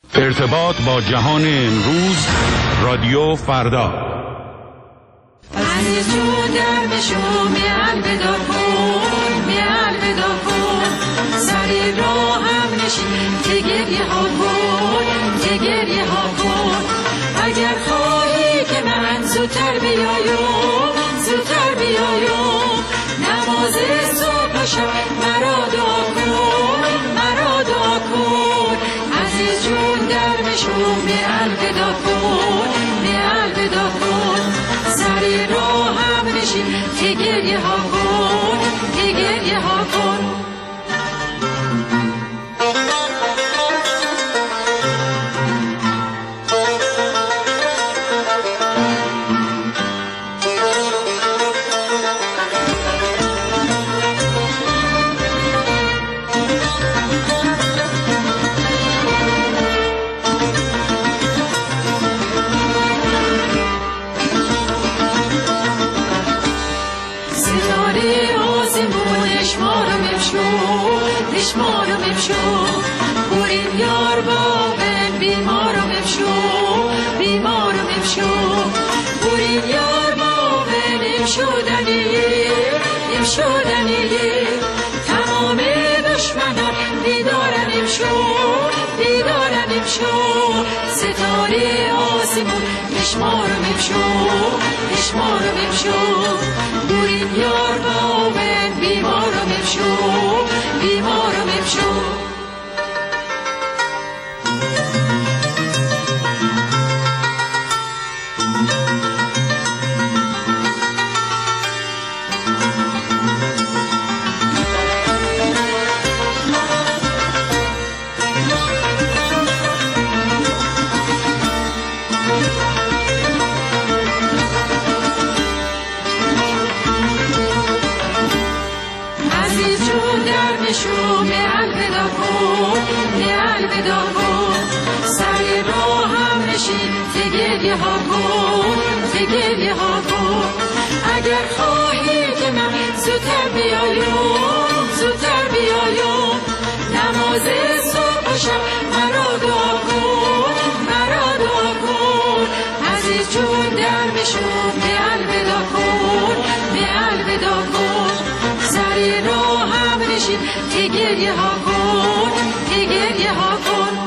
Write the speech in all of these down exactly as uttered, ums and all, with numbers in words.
ارتباط با جهان امروز، رادیو فردا. عزیز جون در بشو می الودا کن، می الودا کن، سری راه هم نشین که گریه ها کن، که گریه ها کن. اگر خواهی که من زودتر بیایم، زودتر بیایم، نماز صبح و شب مرا دعا کن، مرا دعا کن. عزیز جون در بشو می الودا کن، می الودا کن، سری راه هم نشین که گریه ها کن، که گریه ها کن. بیمارو بمشو بریم یار بابن بیمارو بمشو بیمارو بمشو بریم یار بابن امشودنی امشودنی تمام دشمنان بیدارن امشو بیدارن امشو ستاره آسمون بشمارو بمشو بشمارو بمشو بریم یار بابن بیمارو بمشو بیمارو بمشو. شو می الودا کن می الودا کن سر راه هم نشین که گریه ها کن که گریه ها کن. اگر خواهی که من زودتر بیایم زودتر بیایم نماز صبح و شب مرا دعا کن مرا دعا کن. عزیز جون در بشو می الودا کن می الودا کن سر راه هم نشین که گریه ها کن که گریه ها کن.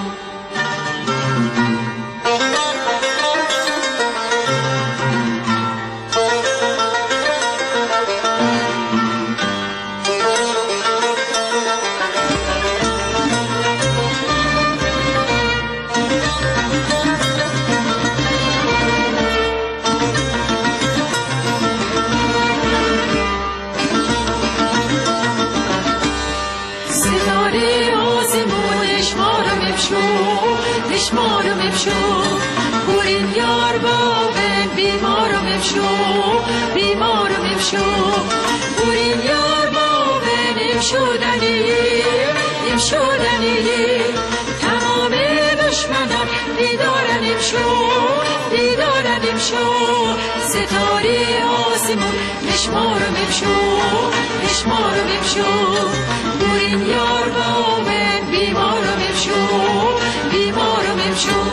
بشمارو بمشو بریم یار بابن بیمارو بمشو بیمارو بمشو بریم یار بابن امشودنی امشودنی تمام دشمنان بیدارن امشو بیدارن امشو ستاره آسمون بشمارو بمشو بشمارو بمشو بریم یار بابن بیمارو بمشو بیمارو بمشو.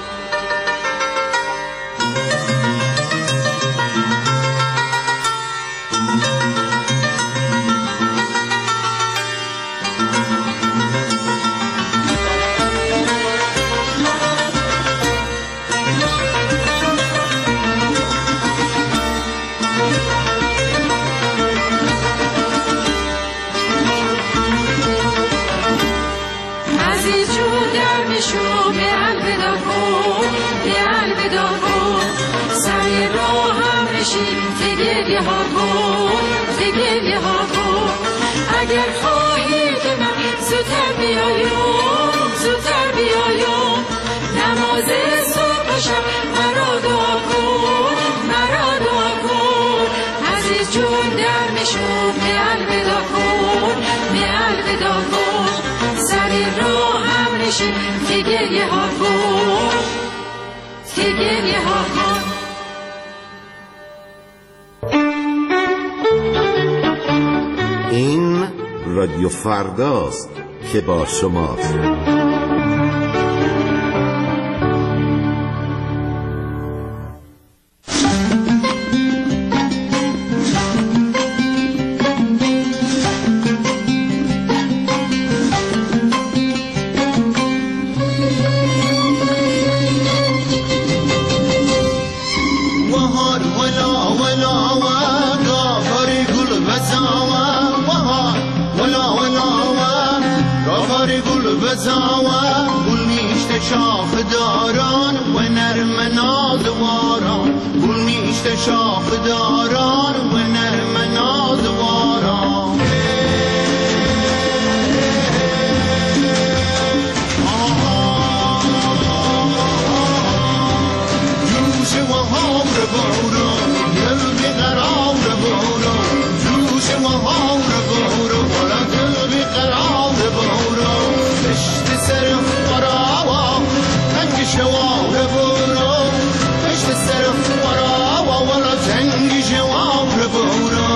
شو می الودا کن می الودا کن سر راه هم نشین که گریه ها کن که گریه ها کن. اگر خواهی که من زودتر بیایم زودتر بیایم نماز صبح و شب مرا دعا کن مرا دعا کن. عزیز جون در بشو می الودا کن می الودا کن سر راه هم نشین که گریه ها کن که گریه ها کن. این رادیو فرداست که با شماست. بزاوه گل میشته شاخ داران و نرم نازواران گل میشته شاخ داران و نرم نازواران جوش و هامر بورو دل بیقرار بورو جوش و هامر بورو ولا دل بیقرار بورو پشت سر فراوا تنگ شوار بورو پشت سر فراوا ولا تنگ شوار بورو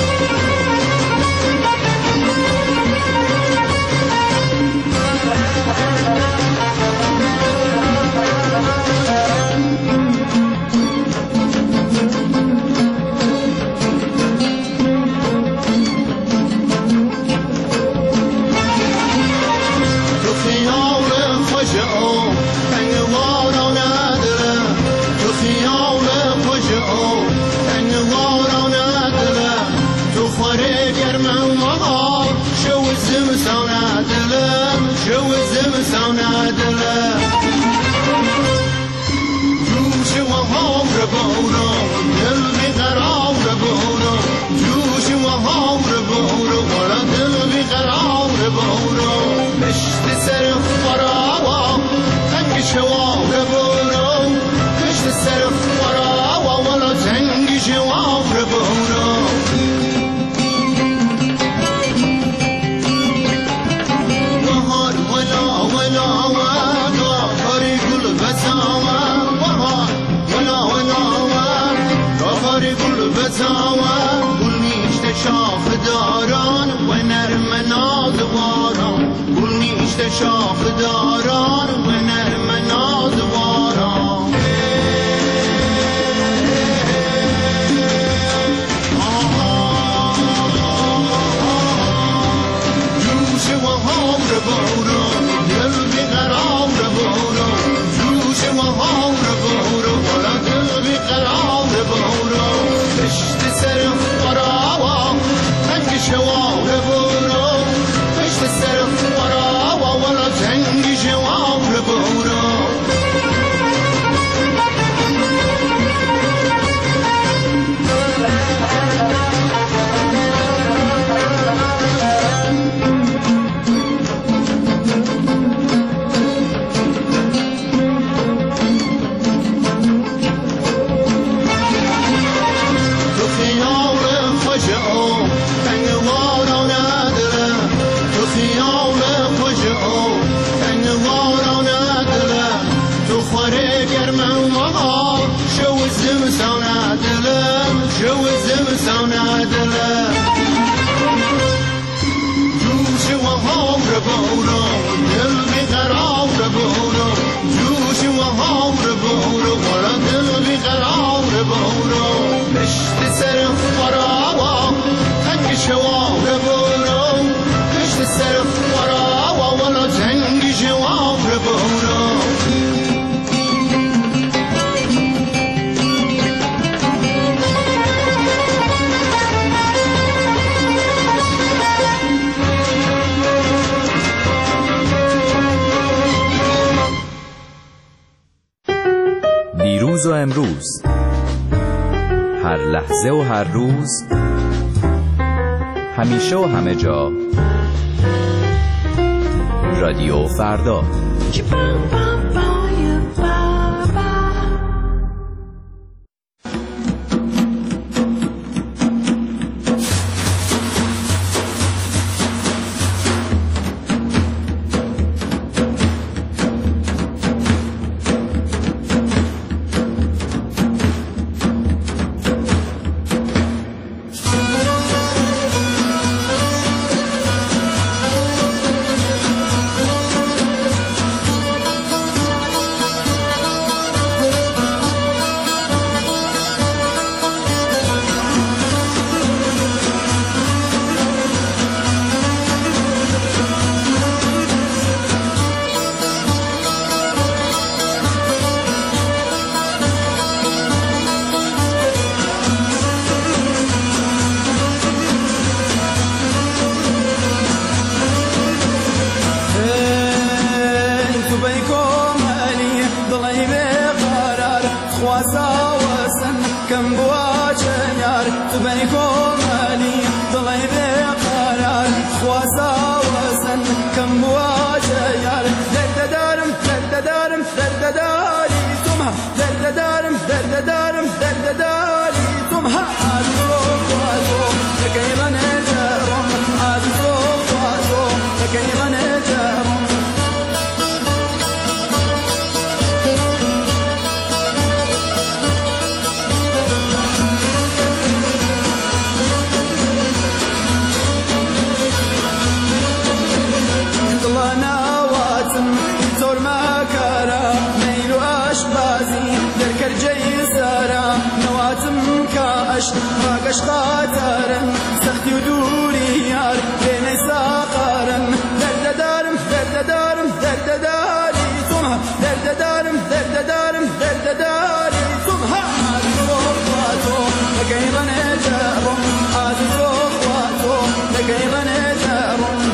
شاخ داران و نرم نازواران گل میشته شاخ داران و نرم نازواران جوش و هامر بورو دل بیقرار بورو جوش و هامر بورو ولا دل بیقرار بورو پشت سر شوار بورو پشت سر فراوا ولا تنگ شوار بورو دیروز و امروز، هر لحظه و هر روز، همیشه و همه جا، رادیو فردا. دارم درد دارم درد داری تم هادو وادو لكي نجرم هادو وادو لكي نجرم راقش خاطرن سختی و دوری یار بین ساقارن درد دارم درد دارم درد داری تم درد دارم درد دارم درد داری تم ها تو لگی من جرم آد تو لگی من جرم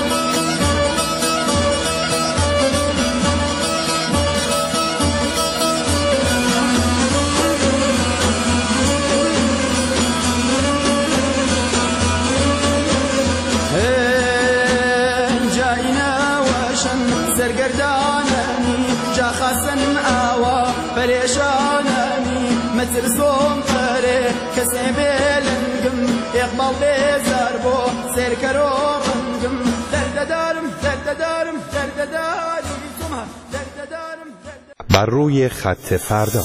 پریشانمی مترسوم پره کسی بلنگم اقبال بیزار بو سر کرو بنگم درد دارم درد دارم درد داری توما درد دارم بر روی خط فردا.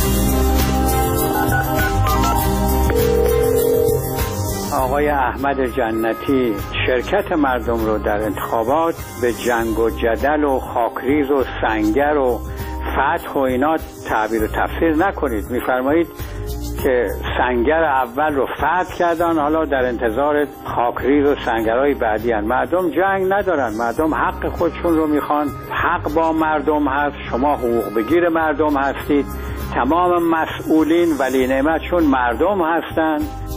آقای احمد جنتی شرکت مردم رو در انتخابات به جنگ و جدل و خاکریز و سنگر و فتح و اینا تعبیر و تفسیر نکنید. میفرمایید که سنگر اول رو فتح کردن، حالا در انتظار خاکریز و سنگرهای بعدی هن. مردم جنگ ندارن، مردم حق خودشون رو میخوان، حق با مردم هست، شما حقوق بگیر مردم هستید، تمام مسئولین ولی نعمتشون مردم هستن.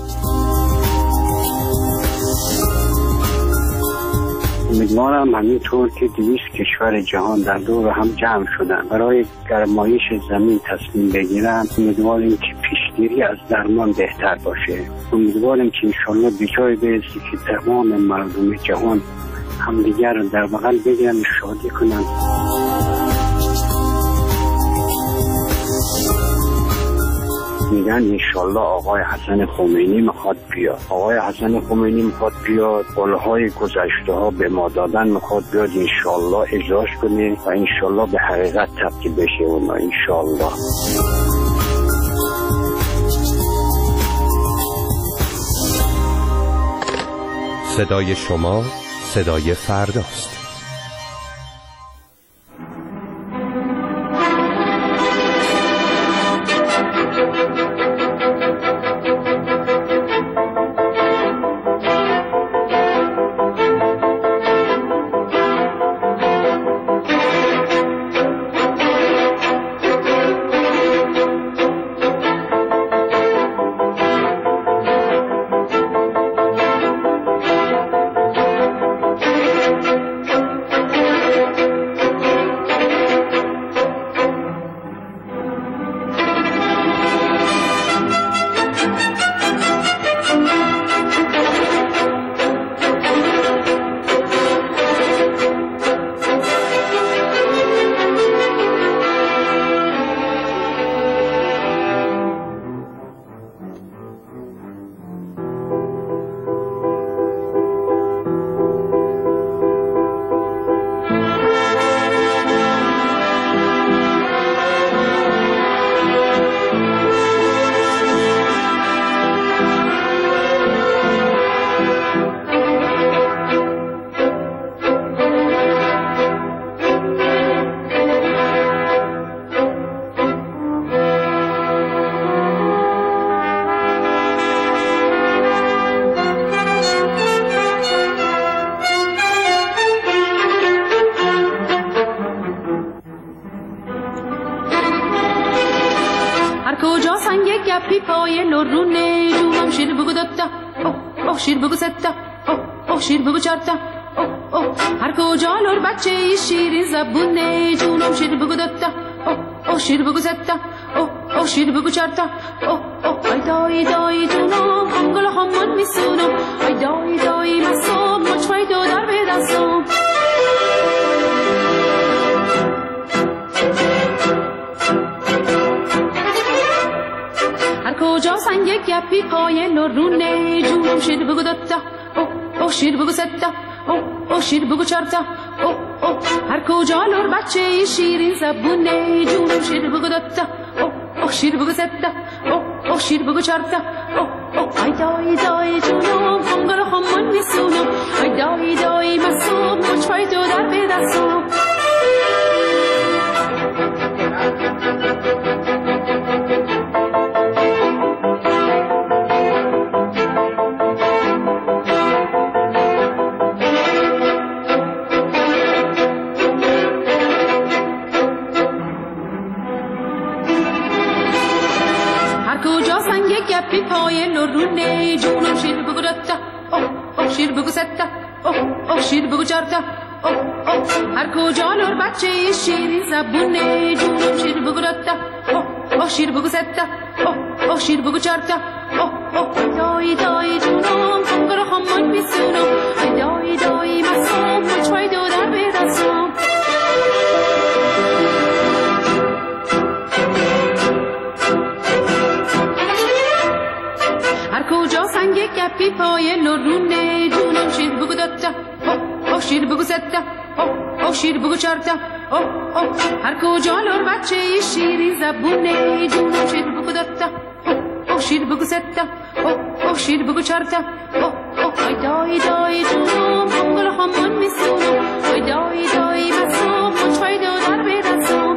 امیدوارم همینطور که دویست کشور جهان در دور هم جمع شدن برای گرمایش زمین تصمیم بگیرن، امیدواریم که پیشگیری از درمان بهتر باشه. امیدواریم که انشالله به جای برسی که تمام مردم جهان همدیگر رو در بغل بگیرن و شادی کنن. میگن انشالله آقای حسن خمینی میخواد بیاد. آقای حسن خمینی میخواد بیاد، قولهای گذشته ها به ما دادن میخواد بیاد، انشالله اجراش کنه و انشالله به حقیقت تبدیل بشه اونا انشالله. صدای شما صدای فرداست. گپی پای لرونه جونم شیر بگو دتا اوه اوه شیر بگو ستا اوه اوه شیر بگو چارتا اوه اوه هر کجا لر بچه شیرین زبونه جونم شیر بگو دتا اوه اوه شیر بگو ستا اوه اوه شیر بگو چارتا اوه اوه ای دای دای جونم انگل همون میسونم ای دای دای مسام مچ فای دو در به دستم گپی پای لرونه جونم شیر بگو دوتا او او شیر بگو ستا او او شیر بگو چارتا او او هر کجا لور بچه شیرین زبونه جونم شیر بگو دوتا او او شیر بگو ستا او او شیر بگو چارتا او او ای دای دای جونم خمگر خمون میسونم ای دای دای مسوم مچ پای تو در به دستم گپی پای لرونه جونم شیر بگو دوتا او او شیر بگو ستا او او شیر بگو چارتا او او هر کجا لور بچه شیرین زبونه جونم شیر بگو دوتا او او شیر بگو ستا او او شیر بگو چارتا او او دای دای جونم خمگر خمون میسونم ای دای دای مسوم مچ پای دو در به دستم کجا سنگ گپی پای لرونه جونم شیر بگو دوتا او او شیر بگو ستا او او شیر بگو چارتا او او هر کجا لور بچه شیرین زبونه جونم شیر بگو دوتا او او شیر بگو ستا او او شیر بگو چارتا او او ای دای دای جونم خمگر خمون میسونم ای دای دای مسوم مچ پای دو در به دستم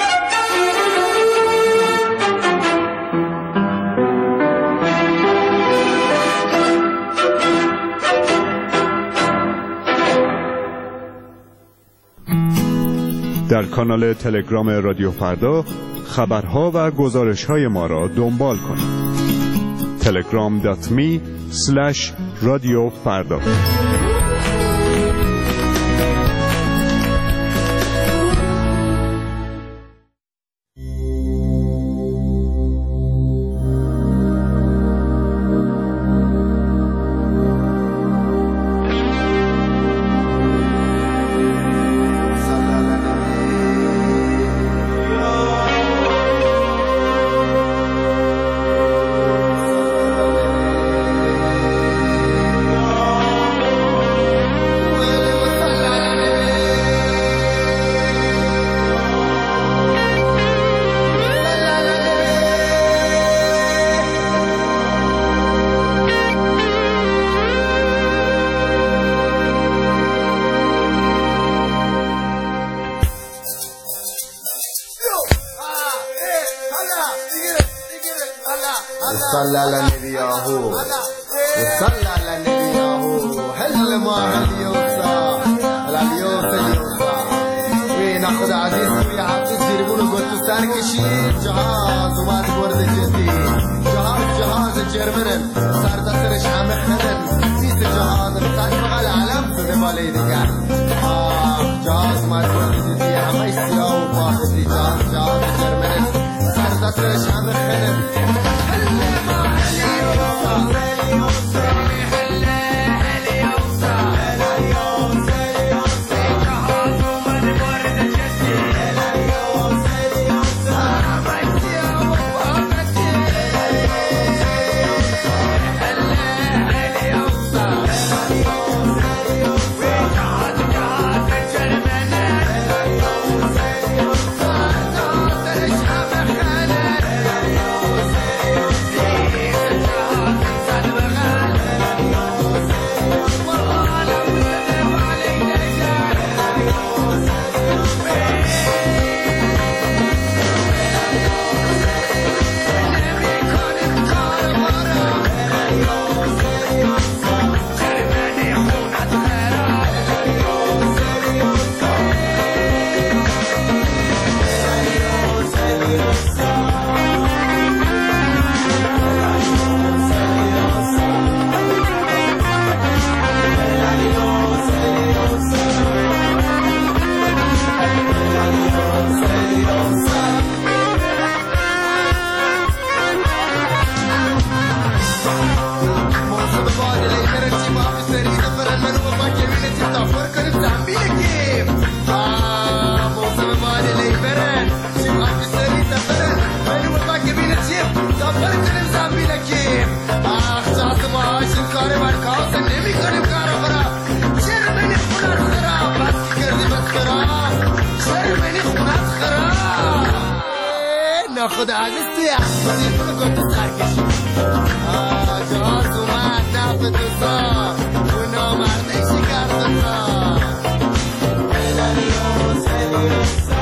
در کانال تلگرام رادیو فردا خبرها و گزارش‌های ما را دنبال کنید. تلگرام دات می اسلش رادیو فردا. صلى على النبي ياهو وصلى على النبي ياهو هل ما هل يوصى على اليوصى اليوصى وين اخذ عزيز ويا عزيز يربونه قلت سار كشير جهاز وما تورد جدي جهاز جهاز الجرمن صار دسرش عم خدن بيت جهاز بتاع على علم سنبالي دقار اه جهاز ما تورد جدي عم يسياو باخذ جهاز جهاز الجرمن صار دسرش عم خدن ناخدا عزیز توی افسوزی رو کن تو سرکشی جهاز اومد نفت تو سا تو نامرده شکر تو سا هلالیوس هلیوسا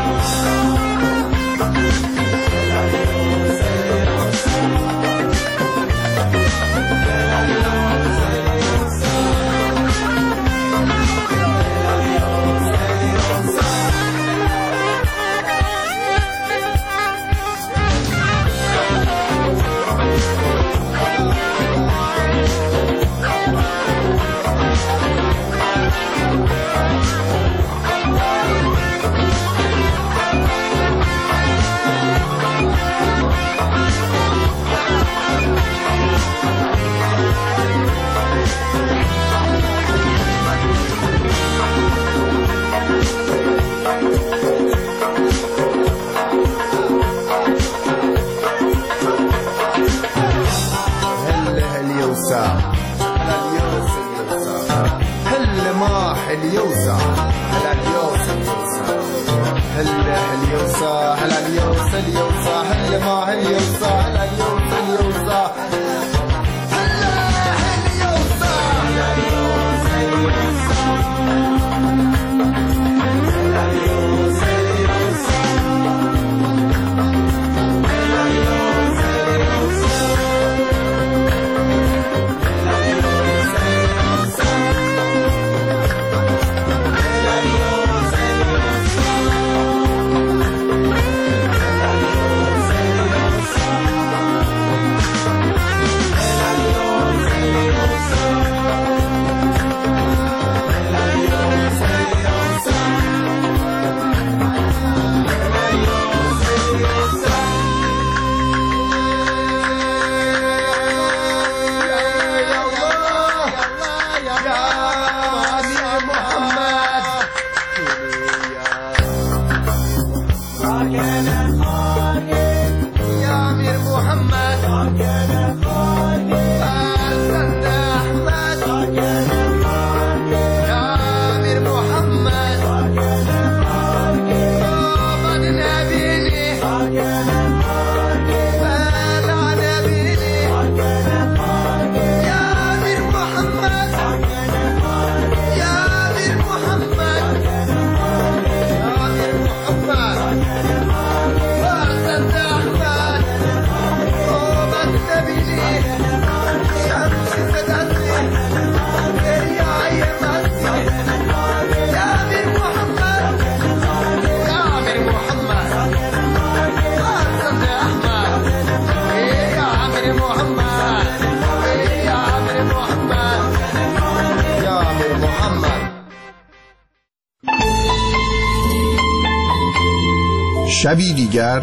شبی دیگر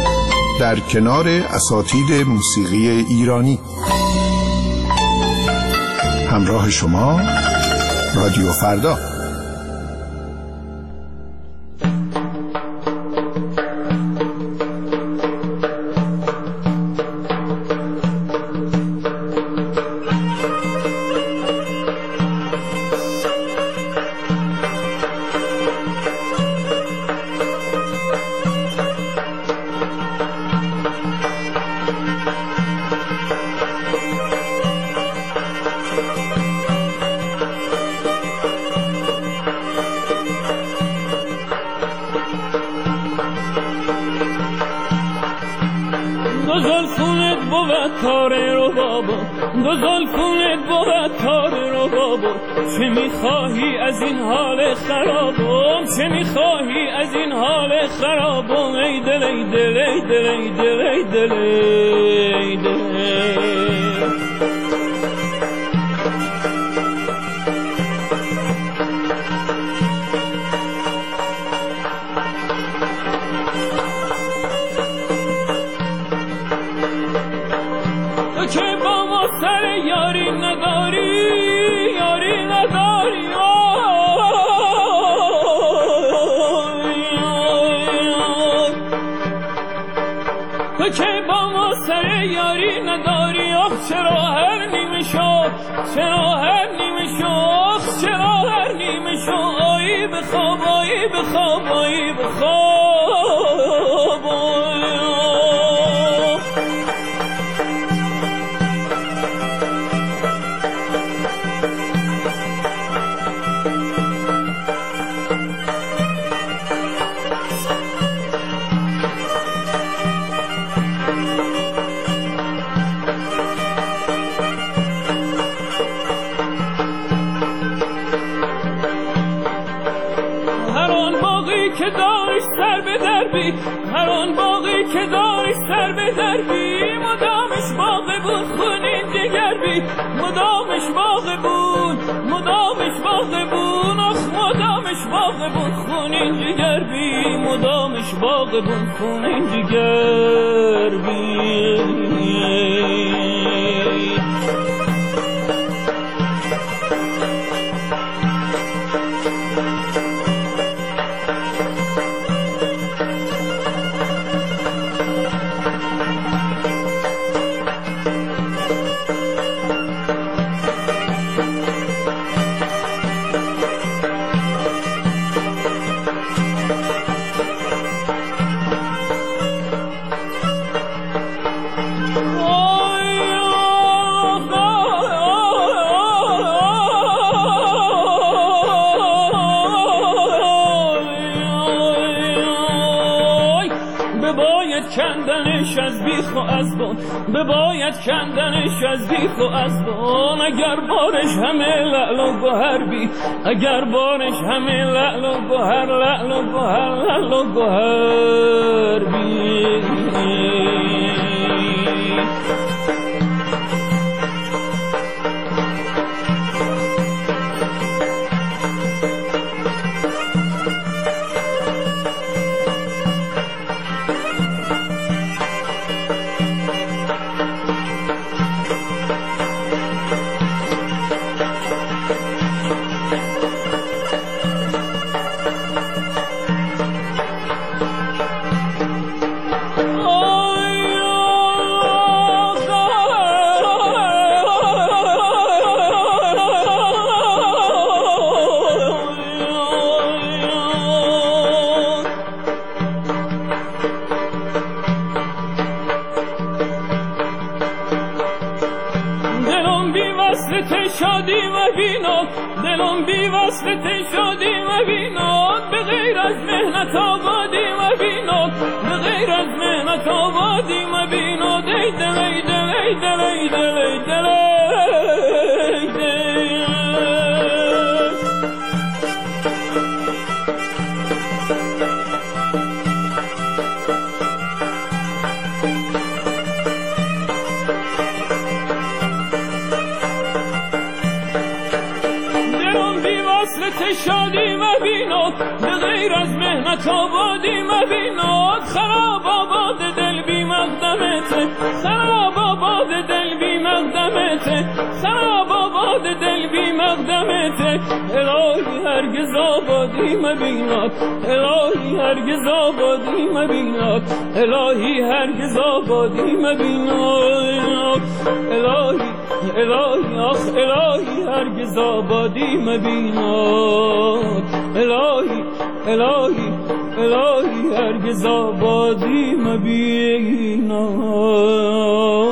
در کنار اساتید موسیقی ایرانی. همراه شما رادیو فردا. بخواب آیی بخواب سر به در بی، هر آن باقی که داری سر به در بی، مدامش باقی بود خونین جگر بی، مدامش باقی بود مدامش باقی بود، آخ مدامش باقی بود خونین جگر بی، مدامش باقی بود خونین جگر بی. کندنش از بیخ و از بون، بباید کندنش از بیخ و از بون، اگر بارش همه لعل و گوهر بی، اگر بارش همه لعل و گوهر لعل و گوهر لعل و گوهر بی. شادی مبیناد دلم بی وصلت شادی مبیناد، به غیر از مهنت آبادی مبیناد، به غیر از مهنت آبادی مبیناد، ای دل ای دل ای دل ای دل ای دل ای دل. شادی مبیناد به غیر از مهنت آبادی مبیناد، خراب آباد دل بی مقدمته، خراب آباد دل بی مقدمته، خراب آباد دل بی مقدمته، الهی هرگز آبادی مبیناد، الهی هرگز آبادی مبیناد، الهی هرگز آبادی مبیناد، الهی الهی آخ الهی هرگز آبادی مبیناد، الهی الهی الهی هرگز آبادی مبیناد.